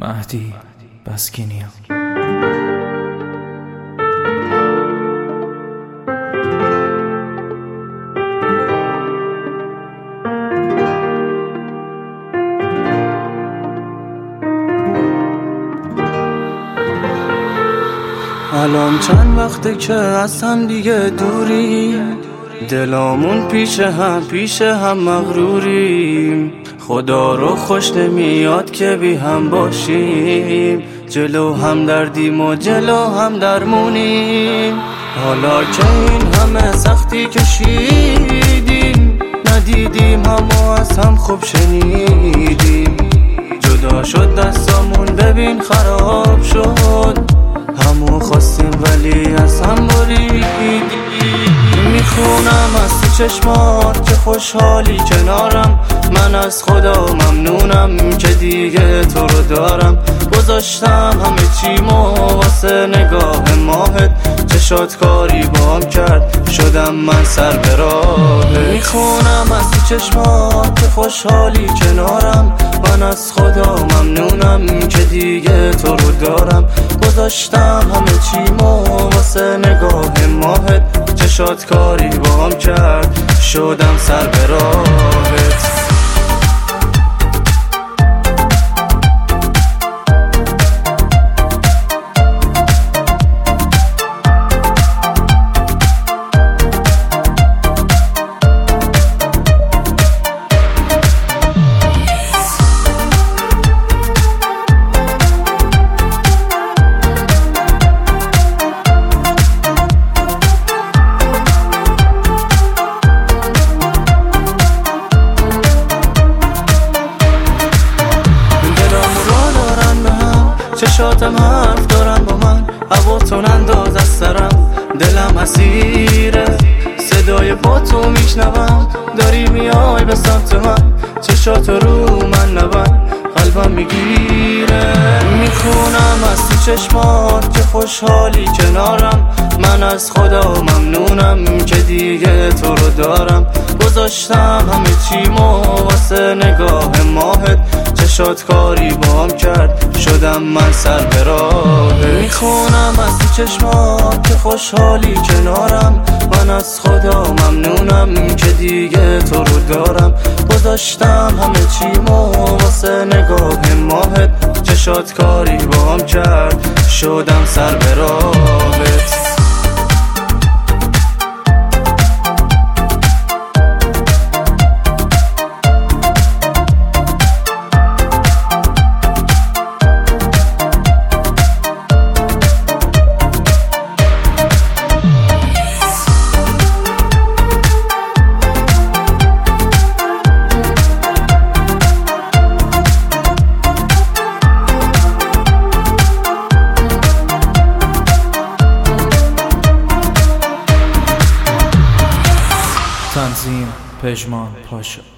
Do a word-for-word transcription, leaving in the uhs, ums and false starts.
مهدی بسکینیا. الان چند وقته که از هم دیگه دوری، دلامون پیش هم پیش هم مغروریم. خدا رو خوش نمیاد که بی هم باشیم، جلو هم دردیم و جلو هم درمونیم. حالا که این همه سختی کشیدیم، ندیدیم همو از هم خوب شنیدیم. جدا شد دستامون ببین خراب شد، همو خواستیم ولی از هم بریدیم. میخونم از تو چشمات که خوشحالی کنارم، من از خدا ممنونم که دیگه تو رو دارم. گذاشتم همه چیمو واسه نگاه ماهت، چشات کاری بام کرد شدم من سر به راهت. میخونم از تو چشمات که خوشحالی کنارم، من از خدا ممنونم که دیگه تو رو دارم. گذاشتم همه چیمو واسه نگاه ماهت، چشات کاری بام کرد شدم سر به راهت. چشاتم حرف دارن با من، هواتون انداز از سرم، دلم اسیره. صدای پاتو میشنوم، داری میای به سمت من، چشات رو من نبند، قلبم میگیره. میخونم از تو چشمات که خوشحالی کنارم، من از خدا ممنونم که دیگه تو رو دارم. گذاشتم همه چیمو واسه نگاه ماهت، چشات کاری بام کرد شدم من سر به راهت. میخونم از تو چشمات که خوشحالی کنارم، من از خدا ممنونم که دیگه تو رو دارم. گذاشتم همه چیمو واسه نگاه ماهت، چشات کاری بام کرد شدم سر به راهت. تنظیم پژمان پاشا.